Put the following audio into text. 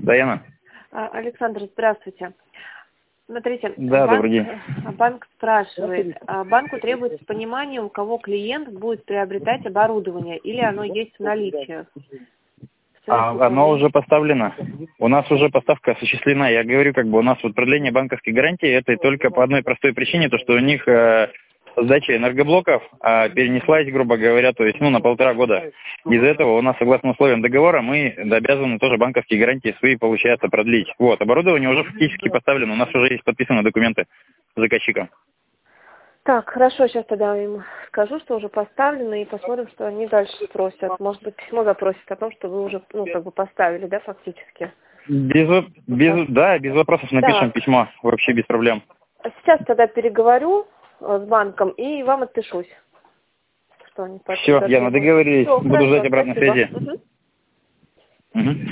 Даяна. Александр, здравствуйте. Смотрите, Да, добрый день. банк спрашивает, банку требуется понимание, у кого клиент будет приобретать оборудование, или оно есть в наличии? Оно уже поставлено. У нас уже поставка осуществлена. Я говорю, у нас вот продление банковской гарантии, это только по одной простой причине, то что у них сдача энергоблоков перенеслась, грубо говоря, то есть на 1,5 года. Из-за этого у нас, согласно условиям договора, мы обязаны тоже банковские гарантии свои, получается, продлить. Вот, оборудование уже фактически поставлено, у нас уже есть подписаны документы с заказчиком. Так, хорошо, сейчас тогда им скажу, что уже поставлено, и посмотрим, что они дальше спросят. Может быть, письмо запросит о том, что вы уже, поставили, да, фактически? Без вопросов напишем письмо, вообще без проблем. Сейчас тогда переговорю с банком и вам отпишусь. Что они Все, Яна, договорились. Всё, Буду хорошо, ждать обратной спасибо. связи. Угу.